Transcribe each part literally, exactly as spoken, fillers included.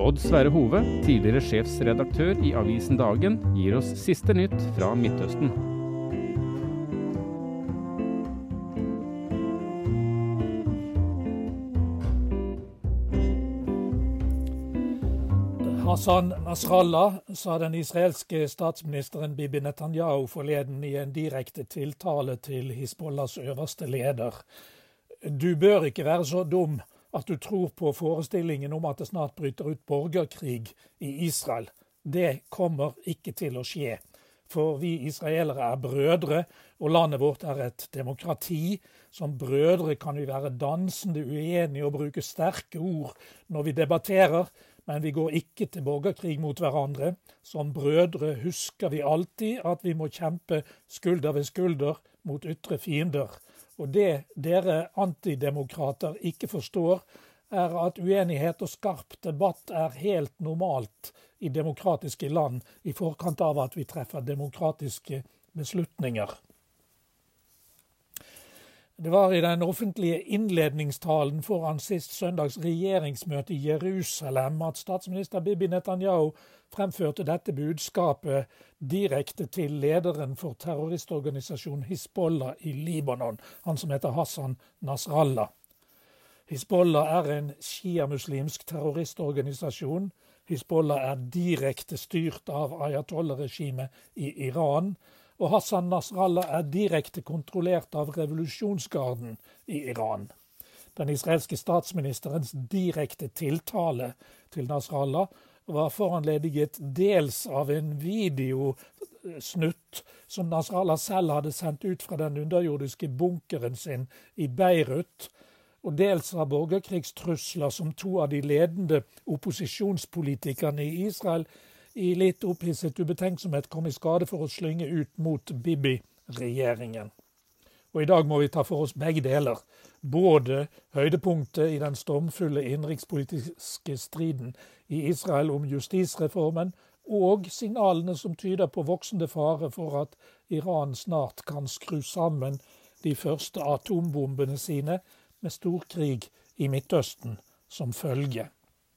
Odd Sverre Hove, tidligere sjefsredaktør i avisen Dagen, gir oss siste nytt fra Midtøsten. Hassan Nasrallah, sa den israelske statsministeren Bibi Netanyahu forleden i en direkte tiltale til Hizbollahs øverste leder. Du bør ikke være så dum at du tror på forestillingen om at det snart bryter ut borgerkrig i Israel. Det kommer ikke til å skje. For vi israelere er brødre, og landet vårt er et demokrati. Som brødre kan vi være dansende uenige og bruke sterke ord når vi debatterer, men vi går ikke til borgerkrig mot hverandre. Som brødre husker vi alltid at vi må kjempe skulder ved skulder mot ytre fiender. Og det dere antidemokrater ikke forstår, er at uenighet og skarp debatt er helt normalt i demokratiske land i forkant av at vi treffer demokratiske beslutninger. Det var i den offentlige innledningstalen foran sist søndags regjeringsmøte i Jerusalem at statsminister Bibi Netanyahu fremførte dette budskapet direkte til lederen for terroristorganisasjonen Hizbollah i Libanon, han som heter Hassan Nasrallah. Hizbollah er en shia-muslimsk terroristorganisasjon. Hizbollah er direkte styrt av ayatollah-regimet i Iran, og Hassan Nasrallah er direkte kontrollert av revolusjonsgarden i Iran. Den israelske statsministerens direkte tiltale til Nasrallah var foranlediget dels av en videosnutt som Nasrallah selv hadde sendt ut fra den underjordiske bunkeren sin i Beirut, og dels av borgerkrigstrusler som to av de ledende opposisjonspolitikerne i Israel i litt opphisset ubetenksomhet kom i skade for å slynge ut mot Bibi-regjeringen. Og i dag må vi ta for oss begge deler, både høydepunktet i den stormfulle innenrikspolitiske striden i Israel om justisreformen, og signalene som tyder på voksende fare for at Iran snart kan skru sammen de første atombombene sine med storkrig i Midtøsten som følge.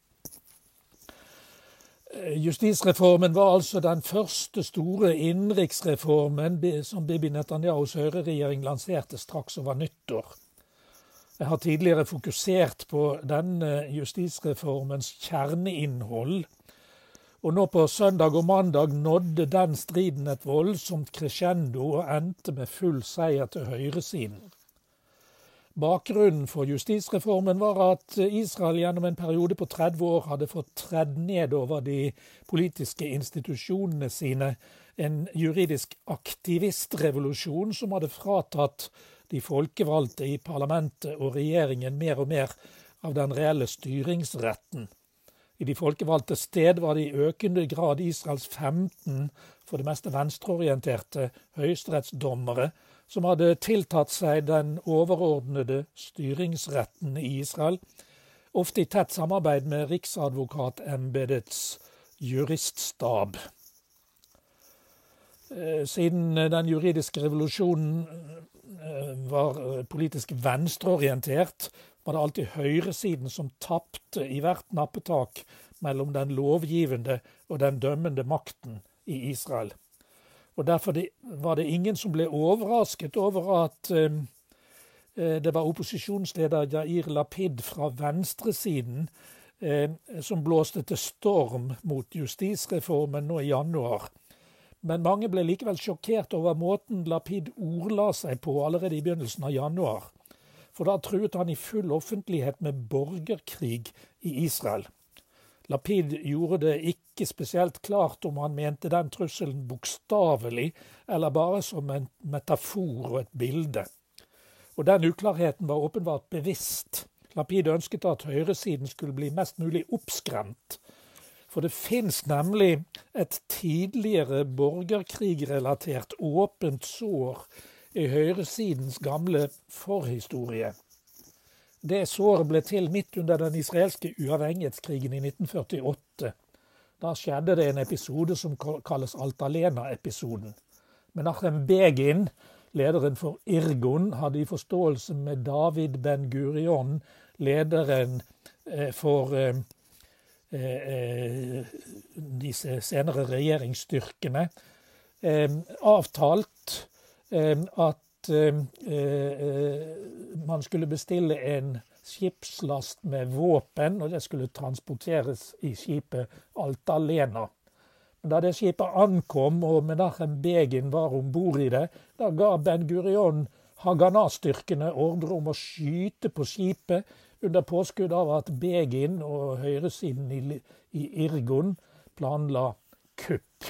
Justisreformen var altså den første store innenriksreformen som Bibi Netanyahus høyreregjering lanserte straks over nyttår. Jeg har tidligere fokusert på denne justisreformens kjerneinnhold, og nå på søndag og mandag nådde den striden et voldsomt crescendo og endte med full seier til høyresiden. Bakgrunnen for justisreformen var at Israel gjennom en periode på tretti år hadde fått tredd ned over de politiske institusjonene sine en juridisk aktivistrevolusjon som hadde fratatt de folkevalgte i parlamentet og regjeringen mer og mer av den reelle styringsretten. I de folkevalgte sted var det i økende grad Israels femten, for det meste venstreorienterte, høyesterettsdommere, som hadde tiltatt seg den overordnede styringsretten i Israel, ofte i tett samarbeid med riksadvokatembedets juriststab. Siden den juridiske revolusjonen var politisk venstreorientert, var det alltid høyresiden som tappte i hvert nappetak mellom den lovgivende og den dømmende makten i Israel. Og derfor var det ingen som ble overrasket over at eh, det var opposisjonsleder Yair Lapid fra venstresiden eh, som blåste til storm mot justisreformen nå i januar. Men mange ble likevel sjokkert over måten Lapid ordla seg på allerede i begynnelsen av januar. For da truet han i full offentlighet med borgerkrig i Israel. Lapid gjorde det ikke spesielt klart om han mente den trusselen bokstavelig, eller bare som en metafor og et bilde. Og den uklarheten var åpenbart bevisst. Lapid ønsket at høyresiden skulle bli mest mulig oppskremt. For det finnes nemlig et tidligere borgerkrigrelatert åpent sår i høyresidens gamle forhistorie. Det såret ble til midt under den israelske uavhengighetskrigen i nitten førtiåtte. Da skjedde det en episode som kalles Altalena-episoden. Menachem Begin, lederen for Irgun, hadde i forståelse med David Ben Gurion, lederen for eh, disse senere regjeringsstyrkene, eh, avtalt eh, at eh, man skulle bestille en skipslast med våpen, og det skulle transporteres i skipet Altalena. Men da det skipet ankom, og Menachem Begin var ombord i det, da ga Ben Gurion Haganah-styrkene ordre om å skyte på skipet under påskudd av at Begin og høyresiden i, i Irgun planla kupp.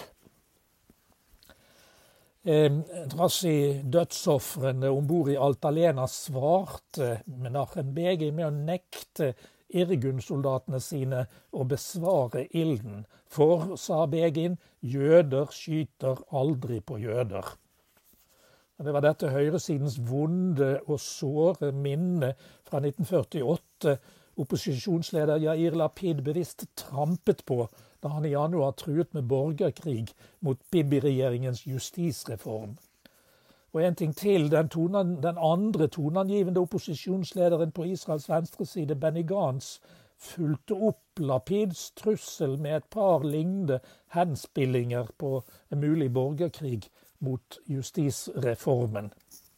Eh, trass i dødsofrene ombord i Altalena svarte Menachem Begin med å nekte Irgun-soldatene sine å besvare ilden. For, sa Begin, jøder skyter aldri på jøder. Det var dette høyresidens vonde og såre minne fra nitten førtiåtte opposisjonsleder Yair Lapid bevisst trampet på da han i januar truet med borgerkrig mot Bibi-regjeringens justisreform. Og en ting til, den, tonen, den andre toneangivende opposisjonslederen på Israels venstreside, Benny Gantz, fulgte opp Lapids trussel med et par lignende henspillinger på en mulig borgerkrig mot justisreformen.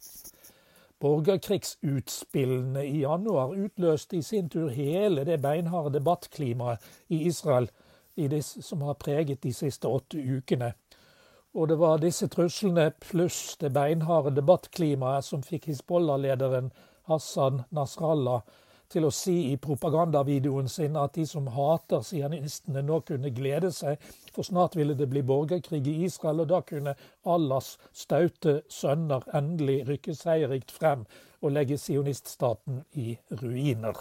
Borgerkrigsutspillene i januar utløste i sin tur hele det beinharde debattklimaet i Israel i disse, som har preget de siste åtte ukene. Og det var disse truslene pluss det beinharde debattklimaet som fikk Hizbollah-lederen Hassan Nasrallah til å si i propagandavideoen sin at de som hater sionistene nå kunne glede seg, for snart ville det bli borgerkrig i Israel, og da kunne Allahs staute sønner endelig rykke seierrikt frem og legge sioniststaten i ruiner.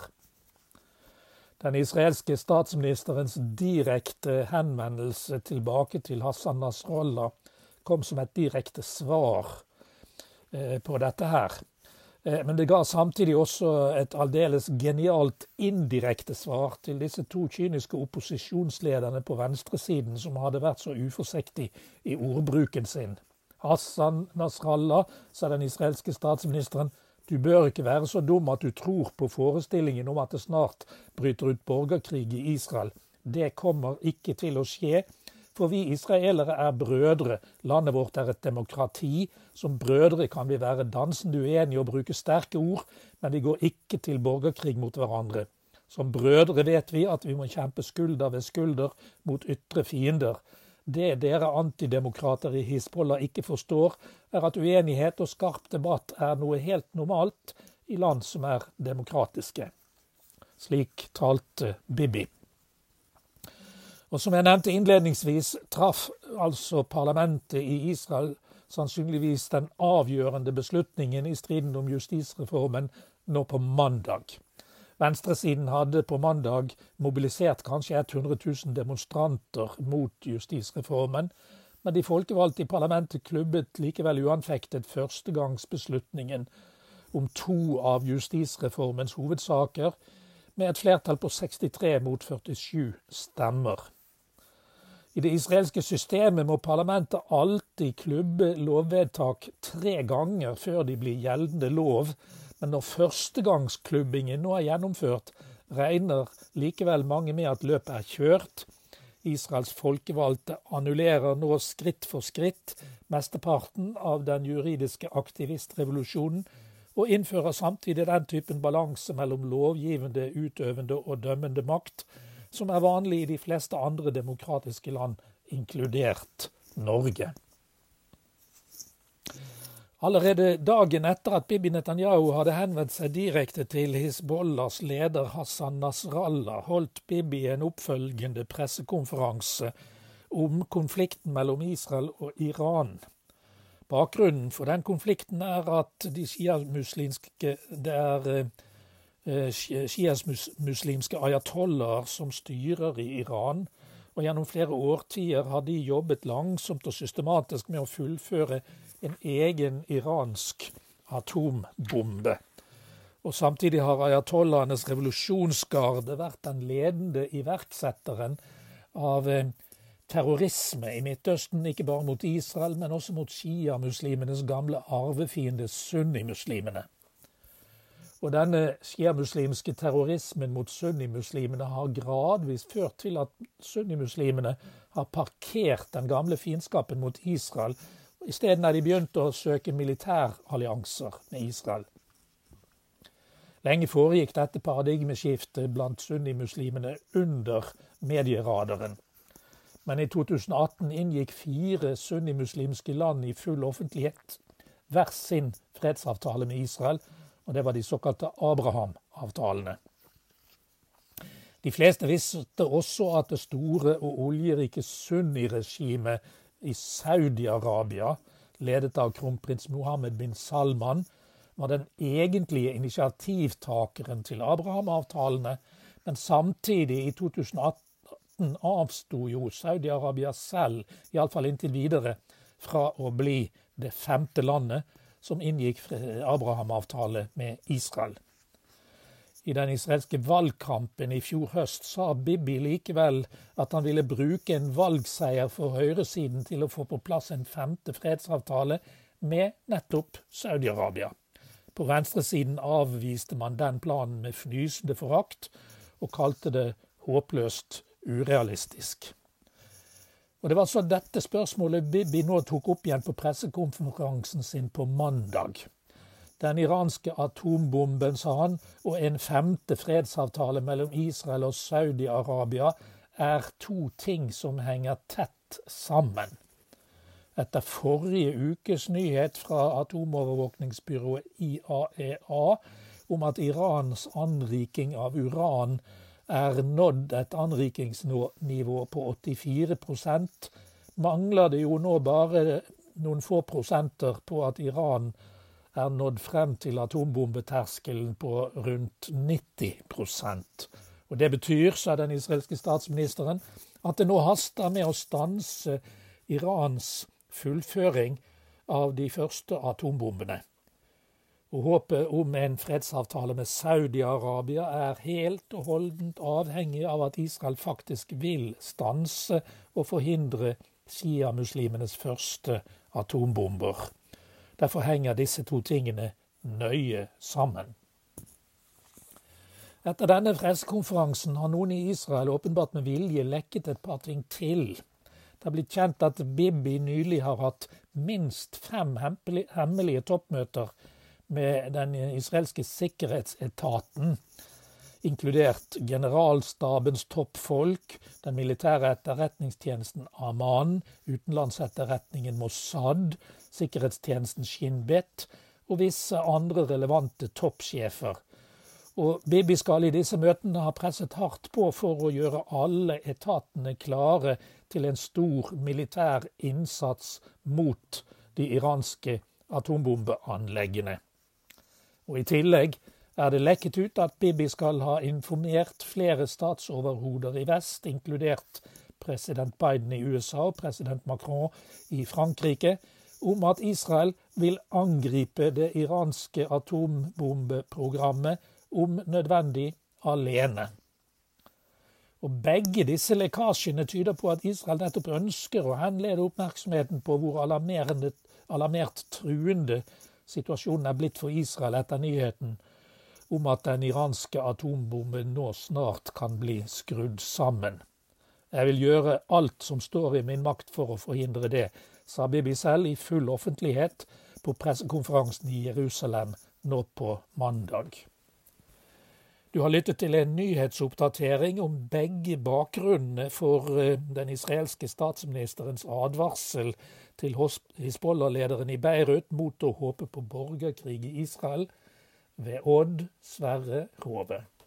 Den israelske statsministerens direkte henvendelse tilbake til Hassan Nasrallah kom som et direkte svar eh, på dette her. Men det ga samtidig også et aldeles genialt indirekte svar til disse to kyniske opposisjonslederne på venstresiden som hadde vært så uforsiktig i ordbruken sin. Hassan Nasrallah, sa den israelske statsministeren, du bør ikke være så dum at du tror på forestillingen om at det snart bryter ut borgerkrig i Israel. Det kommer ikke til å skje. For vi israelere er brødre. Landet vårt er et demokrati. Som brødre kan vi være dansende uenige og bruke sterke ord, men vi går ikke til borgerkrig mot hverandre. Som brødre vet vi at vi må kjempe skulder ved skulder mot ytre fiender. Det dere antidemokrater i Hizbollah ikke forstår, er at uenighet og skarp debatt er noe helt normalt i land som er demokratiske. Slik talte Bibi. Og som jeg nevnte innledningsvis, traff altså parlamentet i Israel sannsynligvis den avgjørende beslutningen i striden om justisreformen nå på mandag. Venstresiden hadde på mandag mobilisert kanskje hundre tusen demonstranter mot justisreformen, men de folkevalgte i parlamentet klubbet likevel uanfektet førstegangsbeslutningen om to av justisreformens hovedsaker, med et flertall på sekstitre mot førtisju stemmer. I det israelske systemet må parlamentet alltid klubbe lovvedtak tre ganger før de blir gjeldende lov, men når førstegangsklubbingen nå er gjennomført, regner likevel mange med at løpet er kjørt. Israels folkevalgte annullerer nå skritt for skritt mesteparten av den juridiske aktivistrevolusjonen, og innfører samtidig den typen balanse mellom lovgivende, utøvende og dømmende makt, som er vanlig i de fleste andre demokratiske land, inkludert Norge. Allerede dagen etter at Bibi Netanyahu hadde henvendt seg direkte til Hizbollahs leder Hassan Nasrallah, holdt Bibi en oppfølgende pressekonferanse om konflikten mellom Israel og Iran. Bakgrunnen for den konflikten er at de shia-muslimske, det er shia-muslimske ayatollaher som styrer i Iran, og gjennom flere årtier har de jobbet langsomt og systematisk med å fullføre en egen iransk atombombe. Og samtidig har ayatollahenes revolusjonsgarde vært den ledende iverksetteren av terrorisme i Midtøsten, ikke bare mot Israel, men også mot shia-muslimenes gamle arvefiende sunni-muslimene. Og denne sjiamuslimske terrorismen mot sunnimuslimene har gradvis ført til at sunnimuslimene har parkert den gamle fiendskapen mot Israel. I stedet har de begynt å søke militærallianser med Israel. Lenge foregikk dette paradigmeskiftet blant sunnimuslimene under medieradaren. Men i to tusen atten inngikk fire sunnimuslimske land i full offentlighet hver sin fredsavtale med Israel, og det var de såkalte Abraham-avtalene. De fleste visste også at det store og oljerike sunniregimet i Saudi-Arabia, ledet av kronprins Mohammed bin Salman, var den egentlige initiativtakeren til Abraham-avtalene, men samtidig i to tusen atten avstod jo Saudi-Arabia selv, i alle fall inntil videre, fra å bli det femte landet som inngikk Abraham-avtale med Israel. I den israelske valgkampen i fjor høst sa Bibi likevel at han ville bruke en valgseier for høyresiden til å få på plass en femte fredsavtale med nettopp Saudi-Arabia. På venstresiden avviste man den planen med fnysende forakt, og kalte det håpløst urealistisk. Og det var så dette spørsmålet Bibi nå tok opp igjen på pressekonferansen sin på mandag. Den iranske atombomben, sa han, og en femte fredsavtale mellom Israel og Saudi-Arabia er to ting som henger tett sammen. Etter forrige ukes nyhet fra atomovervåkningsbyrået I A E A om at Irans anriking av uran er nådd et anrikingsnivå på åttifire prosent, mangler det jo nå bare noen få prosenter på at Iran er nådd frem til atombombeterskelen på rundt nitti prosent. Og det betyr, sa den israelske statsministeren, at det nå haster med å stanse Irans fullføring av de første atombombene. Og håpet om en fredsavtale med Saudi-Arabia er helt og holdent avhengig av at Israel faktisk vil stanse og forhindre shia-muslimenes første atombomber. Derfor henger disse to tingene nøye sammen. Etter denne pressekonferansen har noen i Israel åpenbart med vilje lekket et par ting til. Det har blitt kjent at Bibi nylig har hatt minst fem hemmelige toppmøter med den israelske sikkerhetsetaten, inkludert generalstabens toppfolk, den militære etterretningstjenesten Aman, utenlandsetterretningen Mossad, sikkerhetstjenesten Shin Bet og visse andre relevante toppsjefer. Og Bibi skal i disse møtene ha presset hardt på for å gjøre alle etatene klare til en stor militær innsats mot de iranske atombombeanleggene. Og i tillegg er det lekket ut at Bibi skal ha informert flere statsoverhoder i vest, inkludert president Biden i U S A og president Macron i Frankrike, om at Israel vil angripe det iranske atombombeprogrammet om nødvendig alene. Og begge disse lekkasjene tyder på at Israel nettopp ønsker å henlede oppmerksomheten på hvor alarmert truende situasjonen er blitt for Israel etter nyheten om at den iranske atombomben nå snart kan bli skrudd sammen. Jeg vil gjøre alt som står i min makt for å forhindre det, sa Bibi selv i full offentlighet på pressekonferansen i Jerusalem nå på mandag. Du har lyttet til en nyhetsoppdatering om begge bakgrunnene for den israelske statsministerens advarsel til Hizbollah-lederen i Beirut mot å håpe på borgerkrig i Israel, ved Odd Sverre Hove.